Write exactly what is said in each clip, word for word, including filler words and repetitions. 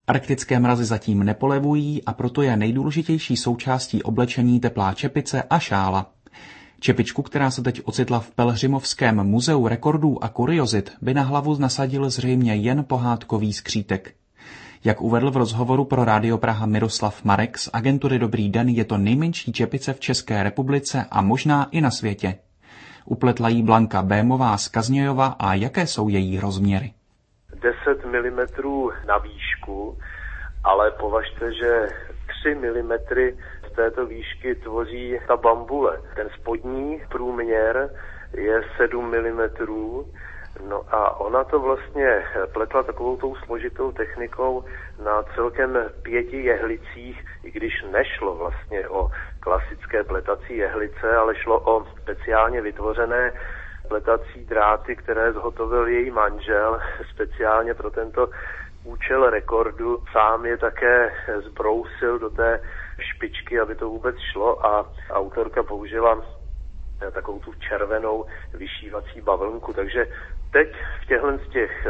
Arktické mrazy zatím nepolevují a proto je nejdůležitější součástí oblečení teplá čepice a šála. Čepičku, která se teď ocitla v Pelhřimovském muzeu rekordů a kuriozit, by na hlavu nasadil zřejmě jen pohádkový skřítek. Jak uvedl v rozhovoru pro Rádio Praha Miroslav Marek z agentury Dobrý den, je to nejmenší čepice v České republice a možná i na světě. Upletla jí Blanka Bémová z Kaznějova a jaké jsou její rozměry? deset milimetrů na výšku, ale považte, že tři milimetry z této výšky tvoří ta bambule. Ten spodní průměr je sedm milimetrů, no a ona to vlastně pletla takovou tou složitou technikou na celkem pěti jehlicích, i když nešlo vlastně o klasické pletací jehlice, ale šlo o speciálně vytvořené pletací dráty, které zhotovil její manžel speciálně pro tento účel rekordu. Sám je také zbrousil do té špičky, aby to vůbec šlo, a autorka použila takovou tu červenou vyšívací bavlnku. Takže teď v těchto z těch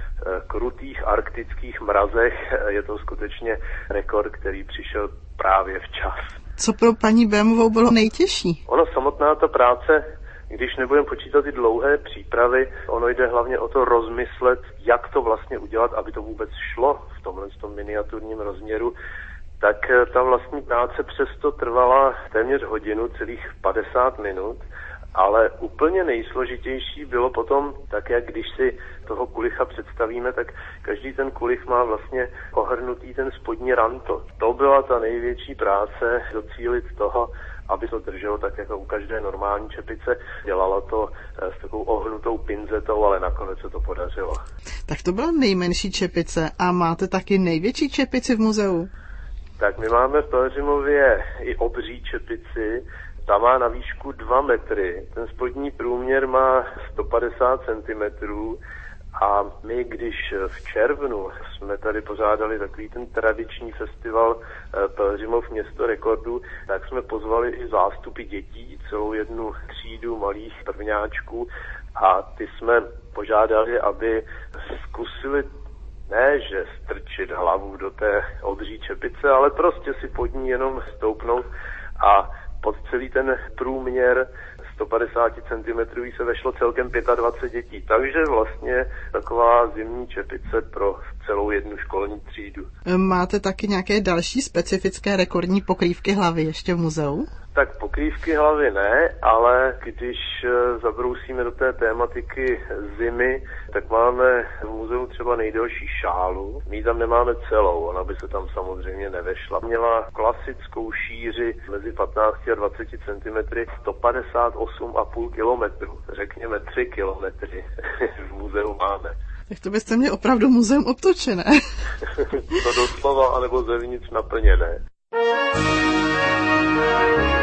krutých arktických mrazech je to skutečně rekord, který přišel právě včas. Co pro paní Bémovou bylo nejtěžší? Ono samotná ta práce, když nebudeme počítat ty dlouhé přípravy, ono jde hlavně o to rozmyslet, jak to vlastně udělat, aby to vůbec šlo v tomhle tom miniaturním rozměru, tak ta vlastní práce přesto trvala téměř hodinu, celých padesát minut, ale úplně nejsložitější bylo potom, tak jak když si toho kulicha představíme, tak každý ten kulich má vlastně ohrnutý ten spodní ranto. To byla ta největší práce, docílit toho, aby to drželo tak jako u každé normální čepice. Dělala to s takovou ohnutou pinzetou, ale nakonec se to podařilo. Tak to byla nejmenší čepice. A máte taky největší čepici v muzeu? Tak my máme v Pelhřimově i obří čepici. Ta má na výšku dva metry. Ten spodní průměr má sto padesát centimetrů. A my, když v červnu jsme tady pořádali takový ten tradiční festival Pelhřimov město rekordů, tak jsme pozvali i zástupy dětí, celou jednu třídu malých prvňáčků, a ty jsme požádali, aby zkusili ne, že strčit hlavu do té obří čepice, ale prostě si pod ní jenom stoupnout, a pod celý ten průměr sto padesát centimetrů se vešlo celkem dvacet pět dětí. Takže vlastně taková zimní čepice pro celou jednu školní třídu. Máte taky nějaké další specifické rekordní pokrývky hlavy ještě v muzeu? Tak pokrývky hlavy ne, ale když zabrousíme do té tématiky zimy, tak máme v muzeu třeba nejdelší šálu. My tam nemáme celou, ona by se tam samozřejmě nevešla. Měla klasickou šíři mezi patnáct a dvacet centimetrů, sto padesát osm a půl kilometru. Řekněme tři kilometry v muzeu máme. Tak to byste měli opravdu muzeum obtočené. To doslova, anebo zevnitř naplněné.